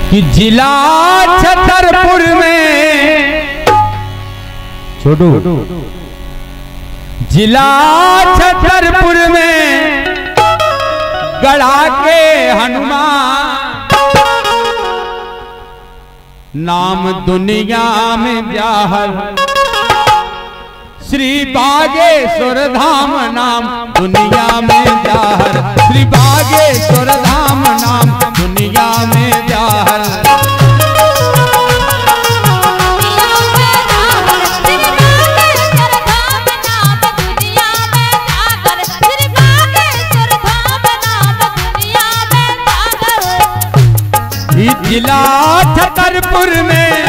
कि जिला छतरपुर में छोटू जिला छतरपुर में गढ़ा के हनुमान नाम दुनिया में ब्याहर श्री बागेश्वर धाम नाम दुनिया में ब्याहर श्री बागेश्वर धाम नाम दुनिया में ब्याहर जिला छतरपुर में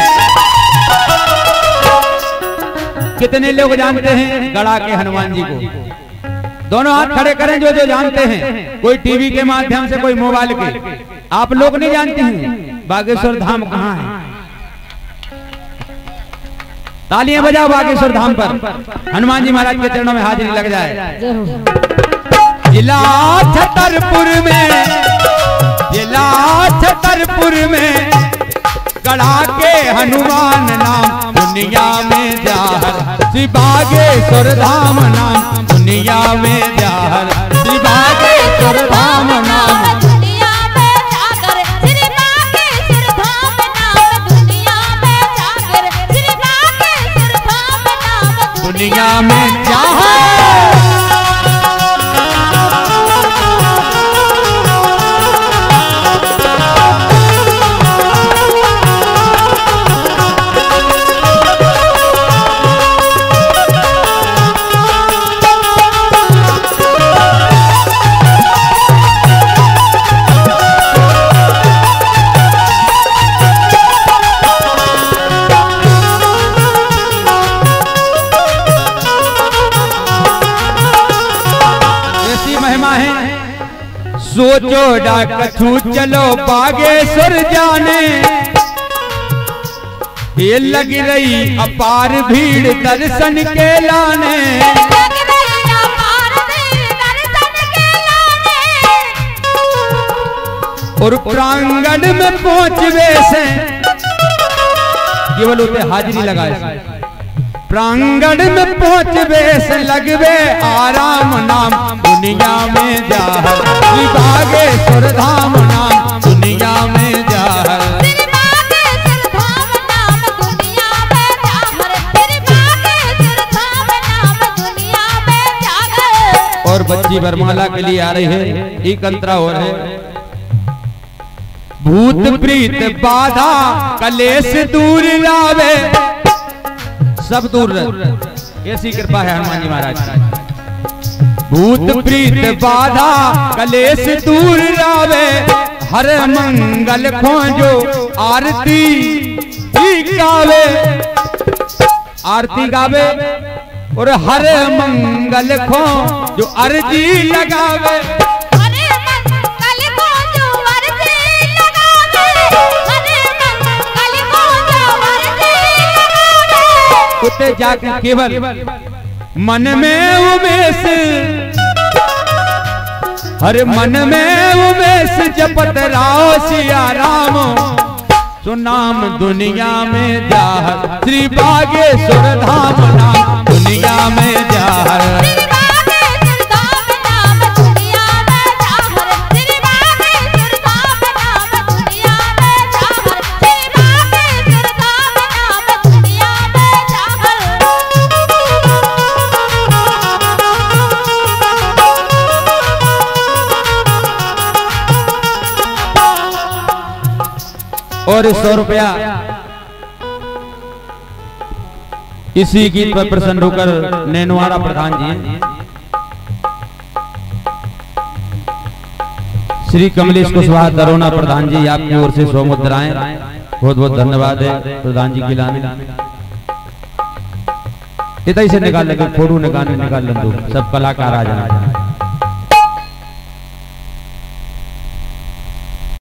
कितने लोग जानते हैं गढ़ा के हनुमान जी को? दोनों हाथ खड़े करें जो जो जानते हैं। कोई टीवी के माध्यम से, कोई मोबाइल के। आप लोग नहीं जानते हैं बागेश्वर धाम कहाँ है? तालियां बजाओ बागेश्वर धाम पर। हनुमान जी महाराज के चरणों में हाजिरी लग जाए। जिला छतरपुर में, जिला छतरपुर में गढ़ा के हनुमान नाम दुनिया में जाहर श्री बागेश्वर धाम नाम दुनिया में जाहर श्री बागेश्वर धाम नाम दुनिया में जागर श्री बागेश्वर धाम नाम दुनिया में जागर श्री बागेश्वर धाम नाम दुनिया में जाहर। सोचो डाकू चलो बागेश्वर जाने, ये लग रही अपार भीड़ दर्शन के लाने। और प्रांगण में पहुंचवे से केवल उसे हाजिरी लगाए। प्रांगण में पहुंचवे से लगवे आराम नाम दुनिया में जाहर श्री बागेश्वर धाम नाम दुनिया में जाहर। और बच्ची वरमाला के लिए आ रही है, एक अंतरा हो रहे। भूत प्रीत बाधा कलेश दूर लावे, सब दूर रहे। ऐसी कृपा है हनुमान जी महाराज की। भूत प्रीत बाधा कलेश दूर लावे, हर मंगल खोजो आरती गावे, आरती गावे और हर मंगल खो जो अर्जी लगावे। उते जाके केवल मन में उमेश, हर मन में उमेश जपत राओ सिया राम, सो नाम दुनिया में जाहर श्री बागेश्वर धाम नाम दुनिया में जाहर। और 100 रुपया इसी गीत पर प्रसन्न होकर नैनवाड़ा प्रधान जी श्री कमलेश कुशवाहा दरोना प्रधान जी, आपकी ओर से 100 मुद्राएं। बहुत बहुत धन्यवाद है प्रधान जी की लाने। इतना ही से निकाल लगे, फोटो निकाल दो, सब कलाकार आ जाना।